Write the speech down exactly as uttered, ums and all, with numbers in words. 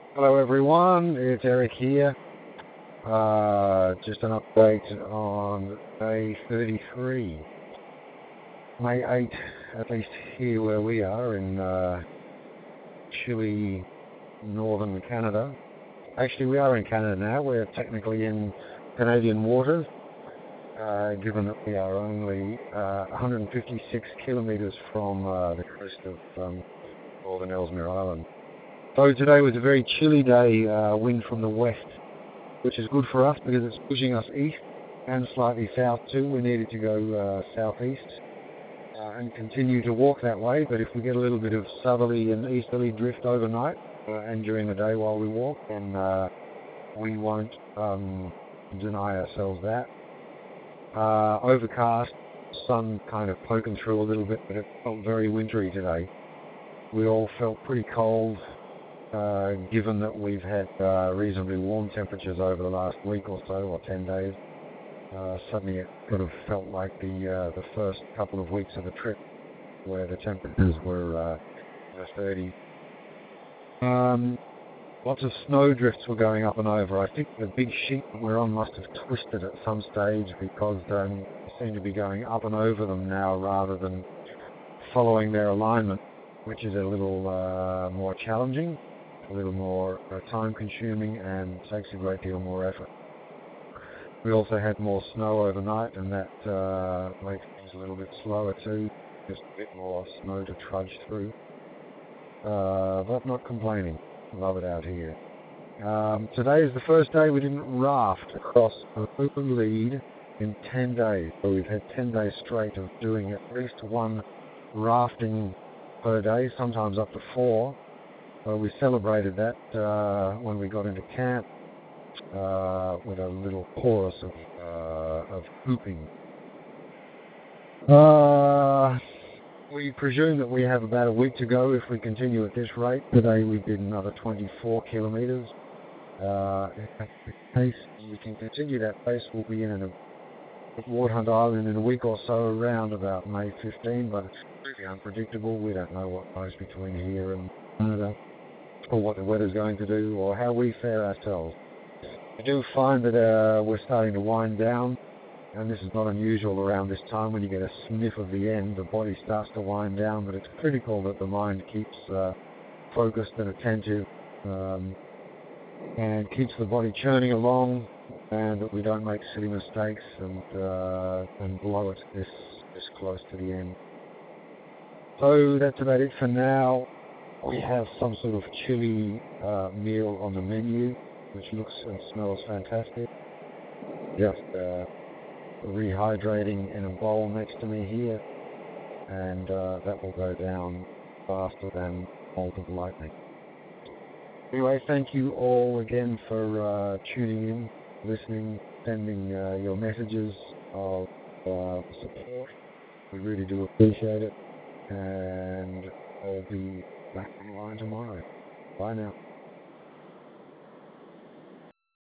Hello everyone, it's Eric here. Uh, just an update on day thirty-three. May eighth, at least here where we are in uh, chilly northern Canada. Actually, we are in Canada now. We're technically in Canadian waters, uh, given that we are only uh, one hundred fifty-six kilometres from uh, the coast of um, northern Ellesmere Island. So today was a very chilly day, uh, wind from the west, which is good for us because it's pushing us east and slightly south too. We needed to go uh, southeast uh, and continue to walk that way, but if we get a little bit of southerly and easterly drift overnight uh, and during the day while we walk, then uh, we won't um, deny ourselves that. Uh, overcast, sun kind of poking through a little bit, but it felt very wintry today. We all felt pretty cold. Uh, given that we've had uh, reasonably warm temperatures over the last week or so, or ten days, uh, suddenly it sort of felt like the uh, the first couple of weeks of the trip, where the temperatures were uh, in the thirties. Um, lots of snow drifts were going up and over. I think the big sheet that we're on must have twisted at some stage because um, we seem to be going up and over them now rather than following their alignment, which is a little uh, more challenging, a little more uh, time consuming, and takes a great deal more effort. We also had more snow overnight, and that uh, makes things a little bit slower too, just a bit more snow to trudge through. Uh, but not complaining, love it out here. Um, today is the first day we didn't raft across an open lead in ten days, so we've had ten days straight of doing at least one rafting per day, sometimes up to four. So we celebrated that uh, when we got into camp uh, with a little chorus of, uh, of whooping. Uh, we presume that we have about a week to go if we continue at this rate. Today we did another twenty-four kilometres. Uh, if that's the case, we can continue that pace. We'll be in a Warthunt Island in a week or so, around about May fifteenth, but it's really unpredictable. We don't know what goes between here and Canada, or what the weather's going to do, or how we fare ourselves. I do find that uh, we're starting to wind down, and this is not unusual around this time. When you get a sniff of the end, the body starts to wind down, but it's critical that the mind keeps uh, focused and attentive, um, and keeps the body churning along, and that we don't make silly mistakes and uh, and blow it this, this close to the end. So that's about it for now. We have some sort of chili uh, meal on the menu, which looks and smells fantastic. Just uh, rehydrating in a bowl next to me here, and uh, that will go down faster than bolt of lightning. Anyway, thank you all again for uh, tuning in, listening, sending uh, your messages of uh, support. We really do appreciate it, and I'll be back online tomorrow. Bye now.